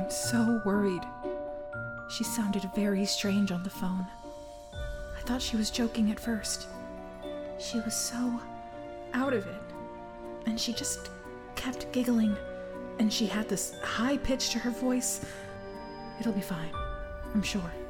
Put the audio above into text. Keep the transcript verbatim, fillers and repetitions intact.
I'm so worried. She sounded very strange on the phone. I thought she was joking at first. She was so out of it. And she just kept giggling. And she had this high pitch to her voice. It'll be fine, I'm sure.